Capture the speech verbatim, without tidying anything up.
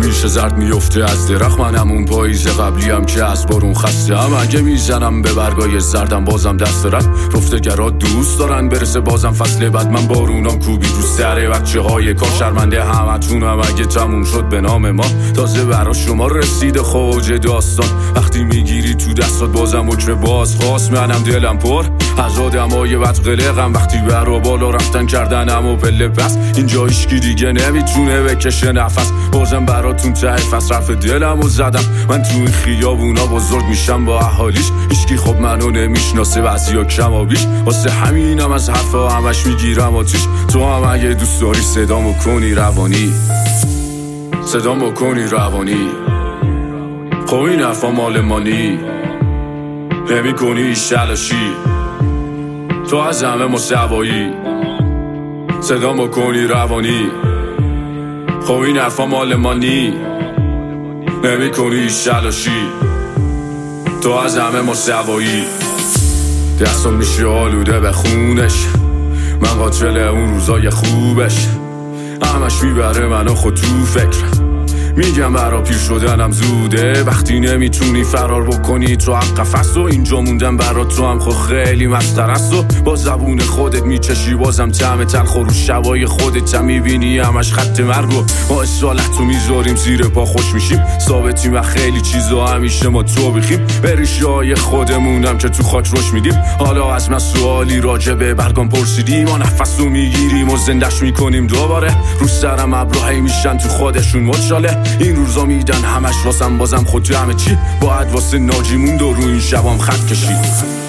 همیشه زرد میفته از درخت، منم اون پاییز قبلیم که از بارون خسته ام. اگه میزنم به برگای زردم بازم دست رد رفتگرا دوست دارن برسه بازم فصل بعد. من بارونام کوبی رو سر بچه های کار، شرمنده همتونم اگه تموم شد به نام ما. تازه برا شما رسیده خوج داستان، وقتی میگیری تو دستات بازم حکم باز خواست. منم دلم پر از آدمای بد قلقم، وقتی برا بالا رفتن کردنم و پله پس. اینجا هیچکی دیگه نمیتونه بکشه نفس، بازم براتون ته فصل رفت دلم و زدم. من تو این خیابونا بزرگ میشم با اهالیش، هیچکی خب منو نمیشناسه بعضیا کما بیش. واسه همینم از حرفا همش میگیرم آتیش. تو هم اگه دوست داری صدامو کنی روانی، صدامو کنی روانی. خب این حرفا مال مانی، نمی کنی شلاشی. تو از همه مسوایی، صدامو کنی روانی. خب این حرفا مال مانی، نمی کنی شلاشی. تو از همه مسوایی. دستم میشه آلوده به خونش، من قاتل اون روزای خوبش. همش میبره منو خود تو فکر، میگم برا پیر شدنم زوده. وقتی نمیتونی فرار بکنی تو حق قفس، و اینجا موندم برا تو هم خود خیلی مسخره است. و با زبون خودت میچشی بازم طعم تلخ، و رو شبای خودت هم میبینی همش خط مرگ. و ما اصالت رو میذاریم زیر پا خوش میشیم، ثابتیم و خیلی چیزا همیشه ما تو بخیم. بریشای خودمونم که تو خاک روش میدیم. حالا از من سوالی راجع به برگام پرسیدی، ما نفس رو میگیریم و زندش میکنیم دوباره. رو سرم ابروهی میشن تو خودشون مچاله. این روزا میدن همش واسم، بازم خود همه چی باید واسه ناجیمون دو رو این شبام خط کشید.